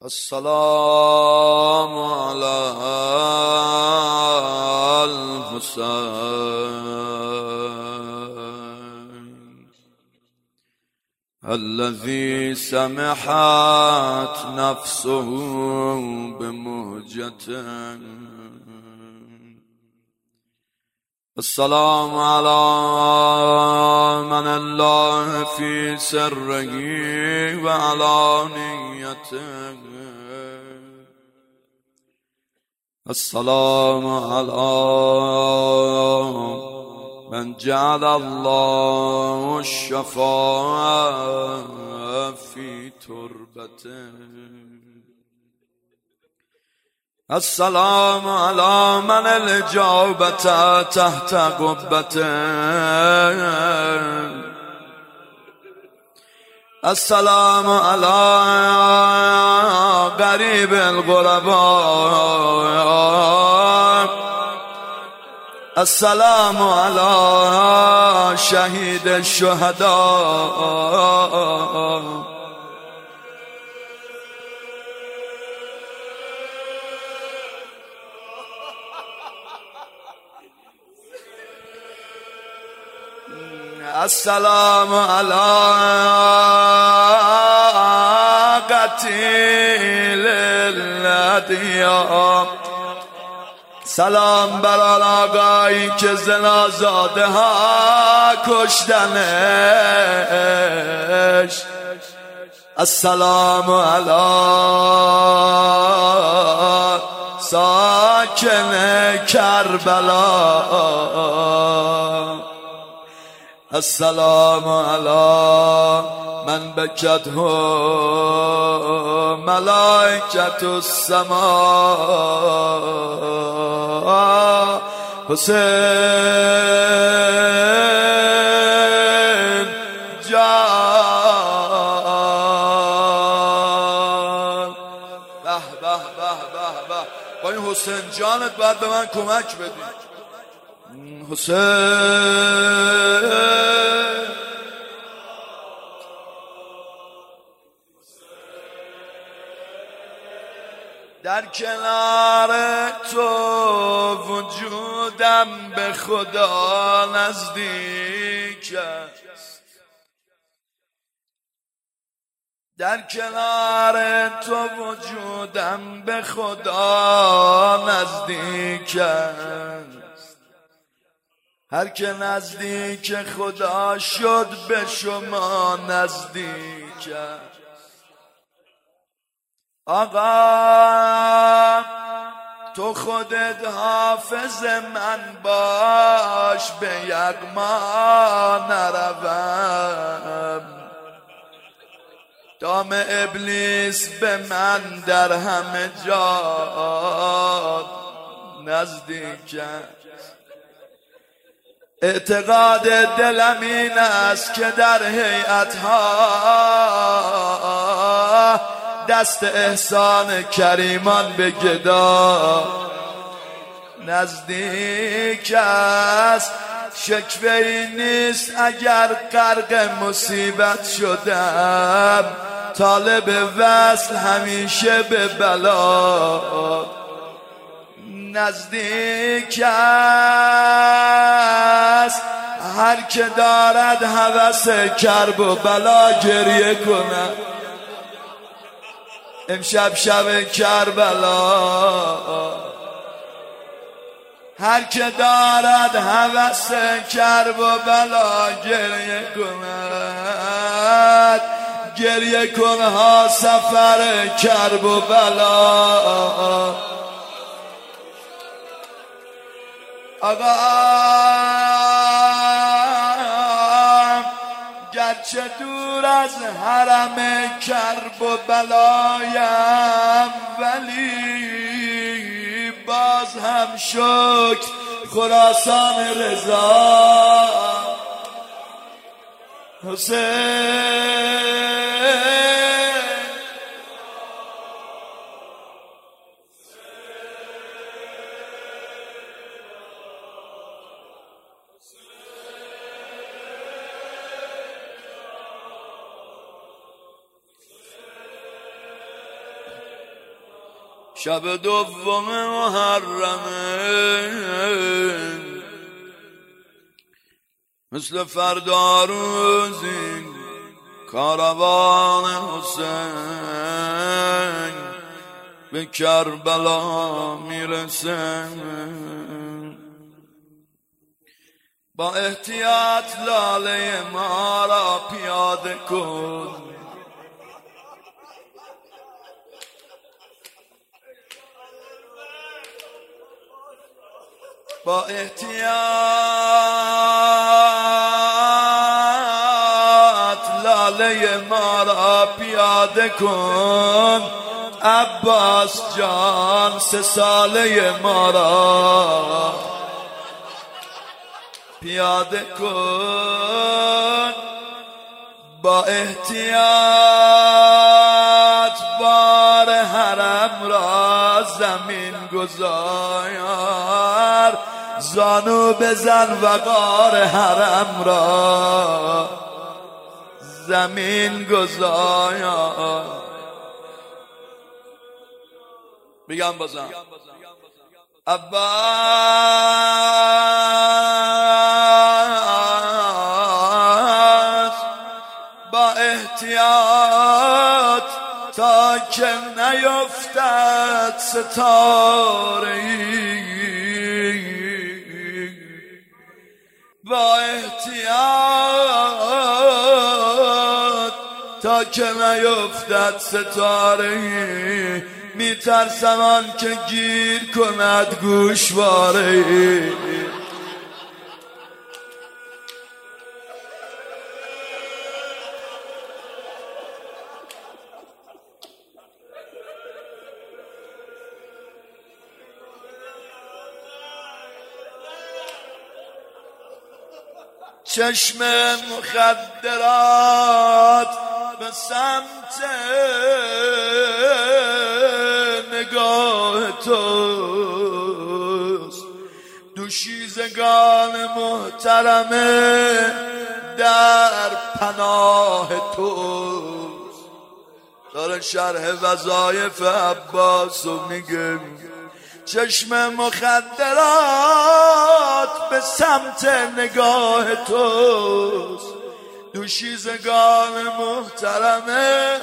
السلام على الحسين الذي سمحت نفسه بمهجته. السلام على من الله في سره وعلانيته. السلام على من جعل الله الشفاء في تربته. السلام على من الإجابة تحت قبته. السلام على غريب الغرباء. السلام على شهيد الشهداء. السلام على قتیل الادیان. سلام بر آن آقایی که زنازاده ها کشتنش. السلام علی ساکن کربلا. السلام علی من بکته ملائکة السماء. حسین جان. به به به به به. با این حسین جانت باید به من کمک بدی. حسین در کنار تو وجودم به خدا نزدیک است. در کنار تو وجودم به خدا نزدیک است. هر که نزدیک خدا شد به شما نزدیک است. آقا تو خودت حافظ من باش به یغما نروم. دام ابلیس به من در همه جا نزدیک است. اعتقاد دلم این است که در هیئت‌ها دست احسان کریمان به گدا نزدیک است. شکوه‌ای نیست اگر غرق مصیبت شدم. طالب وصل همیشه به بلا نزدیک است. هر که دارد هوس کرب و بلا گریه کند. امشب شب کربلا. هر که دارد هوس کرب و بلا گریه کند. گریه کنها سفر کرب و بلا. آقا گرچه دور از حرم کرب و بلایم ولی باز هم شکر خراسان رضا. حسین شب دوم محرمه مثل فردا روزی کاروان حسین به کربلا میرسه. با احتیاط لاله ما را پیاده کن، با احتیاط لاله ما را پیاده کن. عباس جان 3 ساله ما را پیاده کن. با احتیاط بار حرم را زمین گذار، زانو بزن وقار حرم را زمین گذار. بگم بازم عباس با احتیاط تا که نیفتد ستاره‌ای، با احتیاط تا که نیفتد ستاره‌ای. میترسم آن که گیر کند گوشواره‌ای. چشم مخدرات به سمت نگاه توست، دوشیزگان محترمه در پناه توست. داره شرح وظایف عباسو میگه. چشم مخدرات به سمت نگاه توست، دوشیزگان محترمه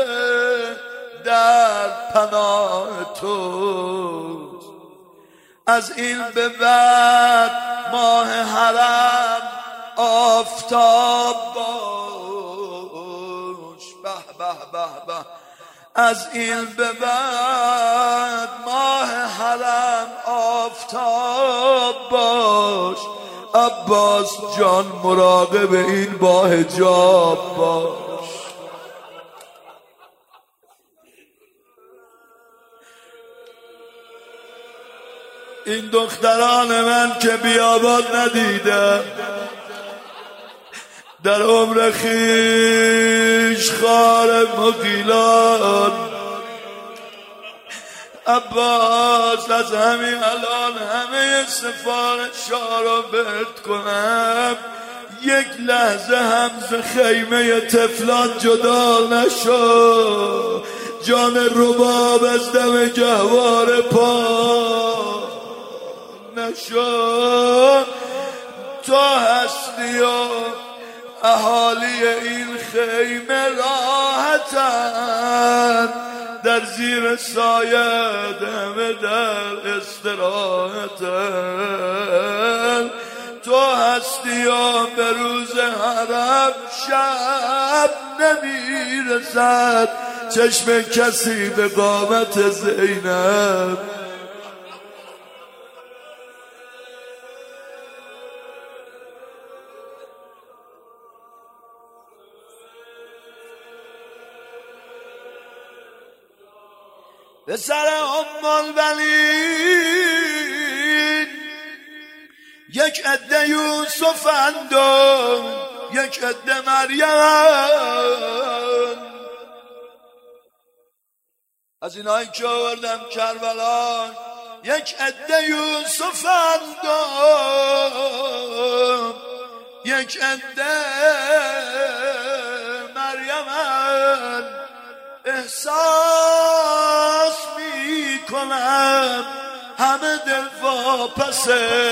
در پناه توست. از این به بعد ماه حرم آفتاب باش. به به به به. از این به بعد ماه حرم آفتاب باش. عباس جان مراقب این با حجاب باش. این دختران من که بیابان ندیدم، در عمر خیش خار مغیلان. عباس از همین الان همه سفارش‌ها رو بهت کنم، یک لحظه هم ز خیمه طفلان جدا نشو. جان رباب از دم گهواره پا نشو. تو هستی و اهالی این خیمه راحتن، در زیر سایه دم در استراحتن. تو هستی و به روز حرم شب نمیرسد چشم کسی به قامت زینب. به سر ام الولید یک عده یوسف اندم، یک عده مریم. از اینایی که آوردم کربلا یک عده یوسف اندم، یک عده مریم. احساس میکنم میکنم همه دل واپس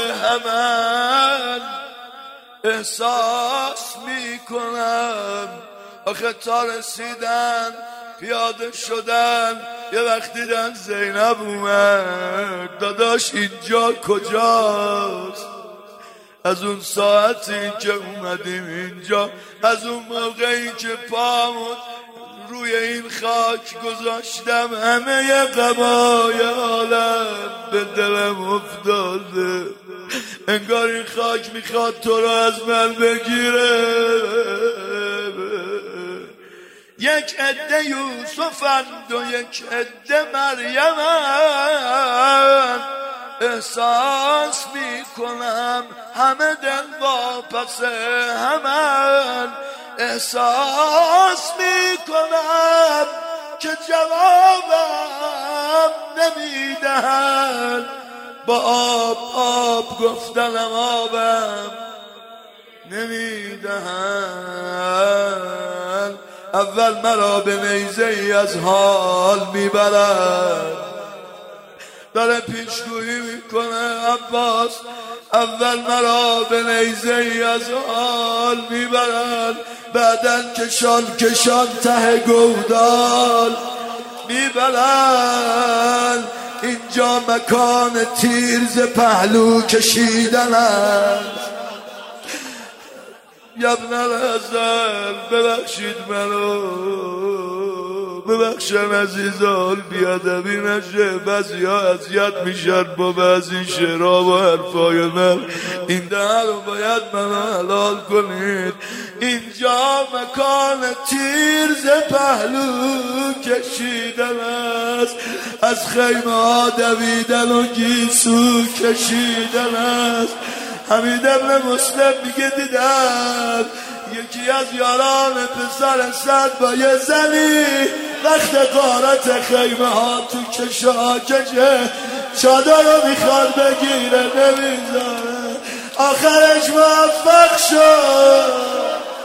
همن احساس میکنم آخه تا رسیدن پیاده شدن یه وقت دیدن زینب اومد داداش اینجا کجاست از اون ساعتی که اومدیم اینجا از اون موقعی که پامون روی این خاک گذاشتم همه غمای عالم به دلم افتاده انگار این خاک میخواد تو رو از من بگیره یک عده یوسفند و یک عده مریمند احساس میکنم همه دل واپس همن احساس میکنم که جوابم نمیدهن با آب گفتنم آبم نمیدهن اول مرا به نیزه ای از حال میبرن داره پیشگویی میکنه عباس اول مرا به نیزه ای از حال میبرن بعدن کشان ته گودال میبرن اینجا مکان تیرز پهلو کشیدن است ابن الحسن ببخشید منو ببخشن عزیزان بیادبی نشه بعضی ها اذیت میشن با بعضی شعرها و حرفای من این دهن رو باید من حلال کنید اینجا مکان تیرز پهلو کشیدن است از خیمه ها دویدن و گیسو کشیدن است حمید ابن مسلم میگه دیدم یکی از یاران پسر سعد با یه زنی وقت غارت خیمه ها تو کشه چادر رو میخواد بگیره نمیذاره آخرش موفق شد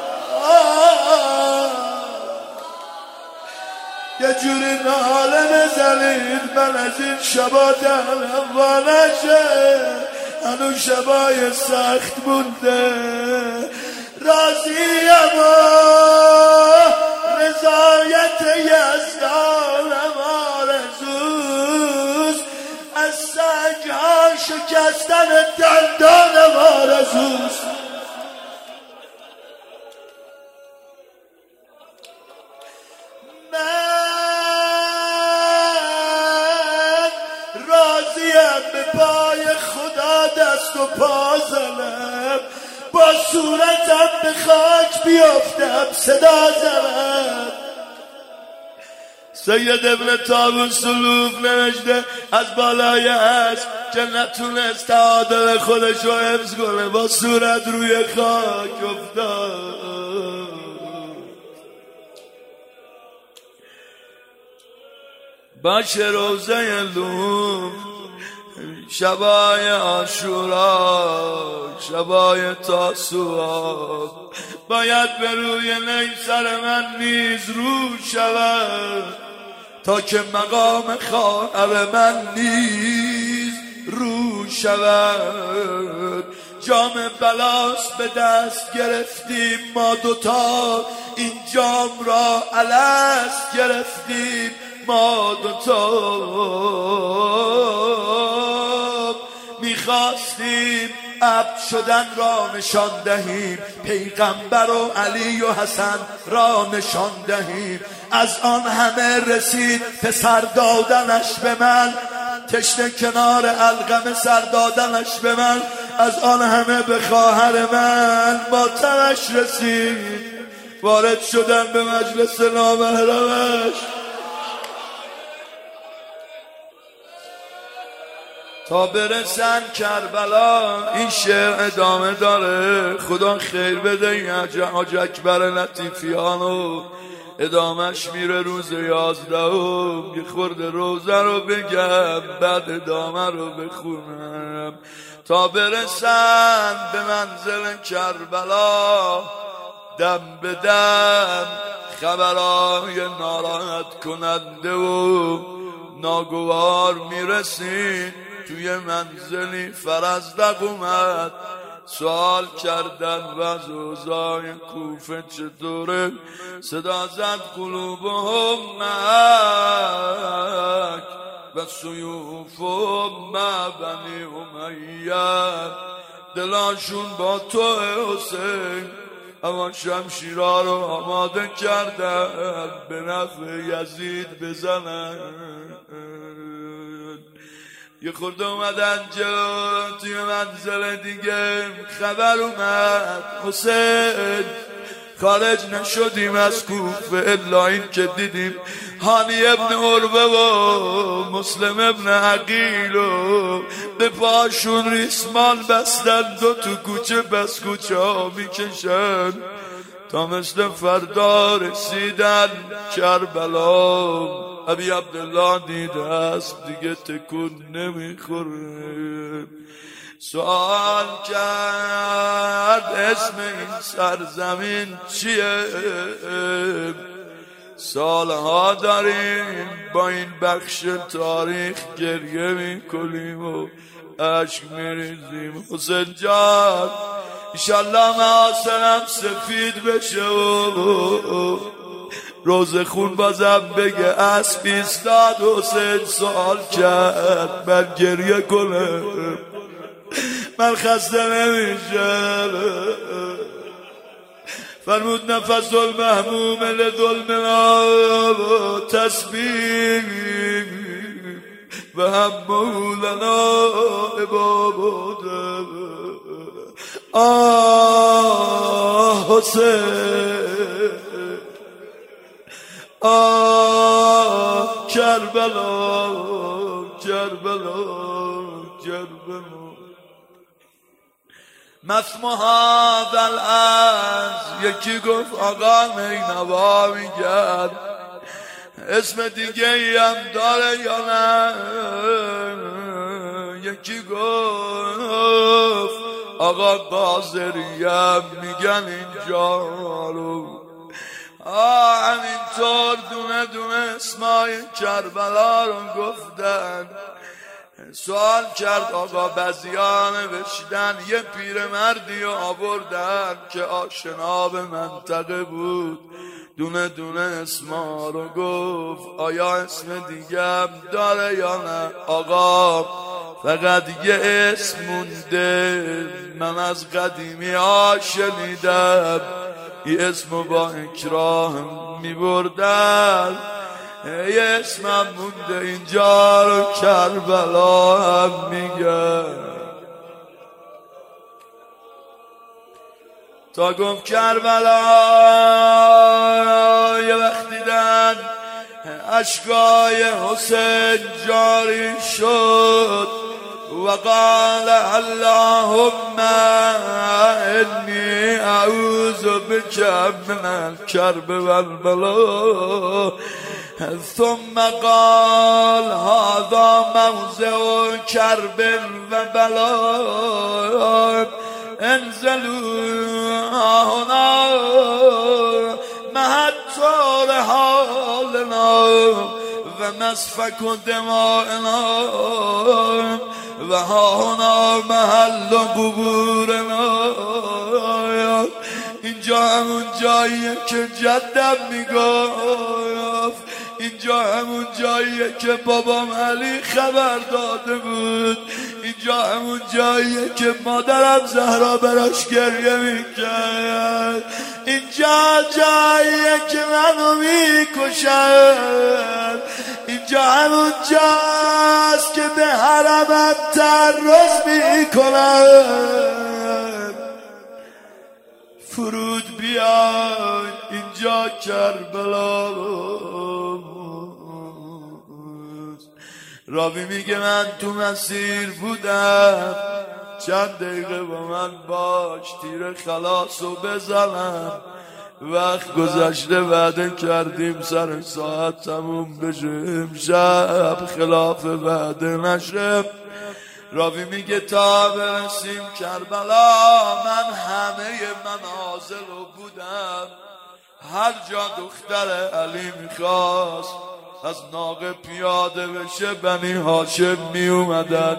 یه جوری ناله بزنید من از این شبا دلم وانشه هنو شبای سخت مونده راضیم و رضایت یزدانم آرزوست از سنگها شکستن دندانم آرزوست من راضیم به پای خدا دست و پا زنم با صورتم به خاک بیافتم صدا زنم سید ابن طاووس سلوف نوشته از بالای اسب که نتونست تعادل خودش رو حفظ کنه با صورت روی خاک افتاد باشه روزه لوم شبای عاشورا شبای تاسوعا باید به روی نیسر من نیز رو شود تا که مقام خواهر من نیز رو شود جام بلاس به دست گرفتیم ما دوتا این جام را الست گرفتیم ما دوتا میخواستیم عبد شدن را نشان دهیم پیغمبر و علی و حسن را نشان دهیم از آن همه رسید پسر دادنش به من تشنه کنار القمه سر دادنش به من از آن همه به خواهر من ماتمش رسید وارد شدن به مجلس نامحرمش تا برسن کربلا این شعر ادامه داره خدا خیر بده این حاج اکبر لطیفیانو ادامهش میره روز 11 یه خورده روزه رو بگم بعد ادامه رو بخونم تا برسن به منزل کربلا دم به دم خبرای ناراحت کننده و ناگوار میرسید توی منزلی فرزدق اومد سوال کردن وضع اوضاع کوفه چطوره صدا زد قلوبهم معک و سیوفهم مع بنی امیه دلاشون با تو حسین اما شمشیرها رو آماده کردن به نفع یزید بزنن یه خورده اومدن جلو توی منزل دیگه خبر اومد حسین خارج نشدیم از کوفه الا این که دیدیم هانی ابن عروه و مسلم ابن عقیل و به پاشون ریسمان بستن دو تو کوچه بس کوچه ها میکشن تا مثل فردا رسیدن کربلا ابی عبدالله دیده است دیگه تکون نمیخوره سوال کرد اسم این سرزمین چیه سالها داریم با این بخش تاریخ گریه میکنیم و عشق میریزیم حسین جان ایشالله محاسنم سفید بشه و روز خون بازم بگه اسب ایستاد حسین سوال کرد من گریه کنم من خسته نمیشم فرمود نفس المحموم لظلمنا تسبیح و همو لنا عبادت آه حسین آه کربلا کربلا کربلا مسموها دلعز یکی گفت آقا نینوا میگرد اسم دیگه ای هم داره یا نه یکی گفت آقا قاضریم میگن اینجا رو همینطور دونه دونه اسمای کربلا رو گفتن سوال کرد آقا بزیان بشیدن یه پیرمردی رو آوردن که آشنا به منطقه بود دونه دونه اسما رو گفت آیا اسم دیگه هم داره یا نه آقا فقط یه اسم مونده من از قدیمی ها شنیدم این اسمو با اکراه میبردن یه اسمم مونده اینجا رو کربلا هم میگن تا گفت کربلا یه وقت دیدن اشکای حسین جاری شد و قال اللهم انی اعوذ بک من الکرب والبلا ثم قال هذا موضع کرب و بلا انزلوا هنا محطور حالنا و مسفک دمائنا و هانا محل قبورنا اینجا همون جاییه که جدم میگفت اینجا همون جاییه که بابام علی خبر داده بود اینجا همون جاییه که مادرم زهرا براش گریه میکرد اینجا جاییه که منو میکشد اینجا همون جاست که به حرمم تعرض میکنند فرود بیاین اینجا کربلا راوی میگه من تو مسیر بودم چند دقیقه با من باش تیر خلاصو بزنم وقت گذشته وعده کردیم سر ساعت تموم بشه امشب خلاف وعده نشه راوی میگه تا برسیم کربلا من همه منازل رو بودم هر جا دختر علی میخواست از ناقه پیاده بشه بنی هاشم می اومدن.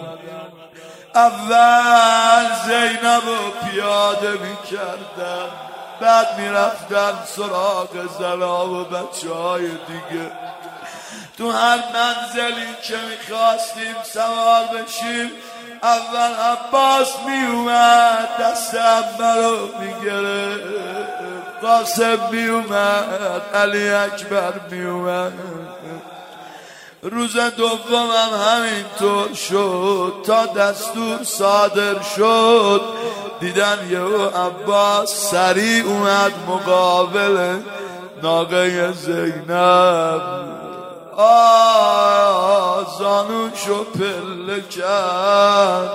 اول زینب رو پیاده می کردن، بعد می رفتن سراغ زنا و بچه های دیگه. تو هر منزلی که می خواستیم سوار بشیم اول عباس می اومد دست عمه رو می گرفت، قاسم می اومد، علی اکبر می اومد. روز دوم هم همینطور شد تا دستور صادر شد. دیدن یهو عباس سریع اومد مقابل ناقه زینب، زانوشو پله کرد،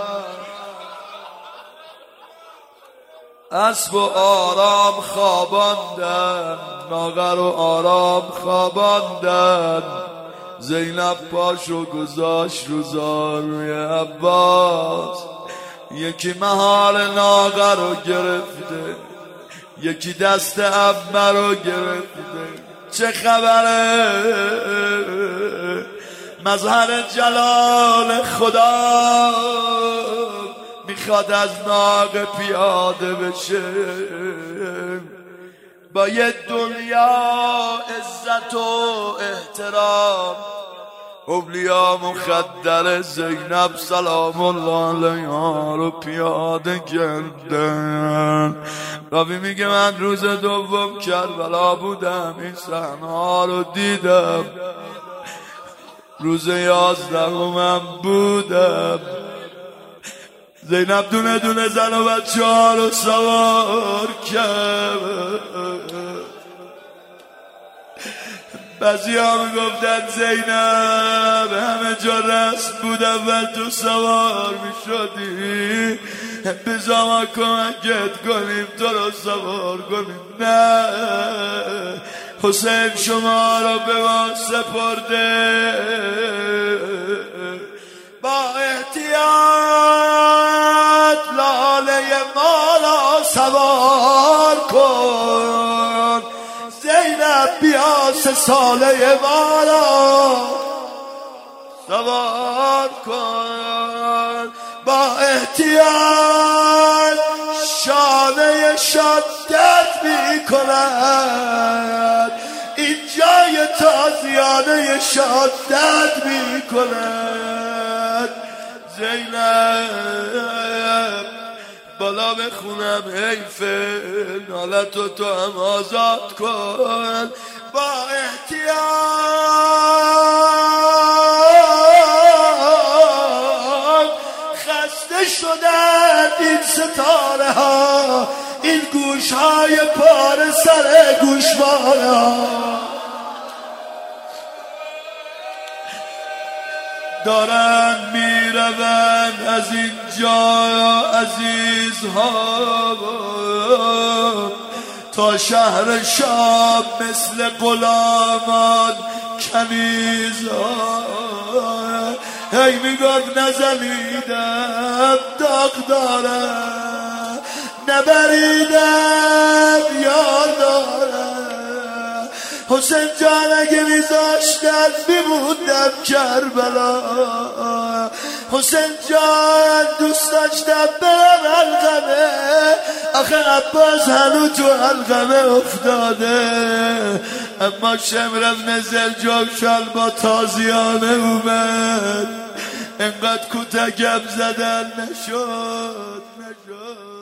اسب و آرام خواباندن، ناقه رو آرام خواباندن. زینب پاشو گذاشت رو زانوی عباس، یکی مهار ناقه رو گرفته، یکی دست عمه رو گرفته. چه خبره؟ مظهر جلال خدا میخواد از ناقه پیاده بشه، با یه دنیا عزت و احترام. اولیا مخدر زینب سلام الله علیها رو پیاده کردن. راوی میگه من روز دوم کربلا بودم، این صحنه‌ها رو دیدم. روز 11 بودم، زینب دونه دونه زن و بچه ها رو سوار کرد. بعضی ها میگفتن زینب همه جا رسم بود، اول تو سوار میشدی، بزا ما کمکت کنیم تو رو سوار کنیم. نه، حسین شما رو به ما سپرده، با احتیاط لاله مالا سوار کن. زینب بیا 3 ساله مالا سوار کن. با احتیاط شانه شدت می کند، این جای تازیانه شدت می کند. زینب بالا بخونم حیفه، نالتو تو هم آزاد کن. با احتیاط خسته شدن این ستاره ها، این گوش های پاره سر گوشواره ها، دارن میروند از اینجا عزیزها تا شهر شام مثل غلامان کنیزها. هی میگفت نزنیدم داغ دارم، نبریدم یاد دارم. حسین جان اگه میذاشتن میموندم کربلا، حسین جان دوست داشتم برم علقمه، آخه عباس هنو تو علقمه افتاده. اما شمر ابن زلجوشن با تازیانه اومد، انقدر کتکم زدن نشد.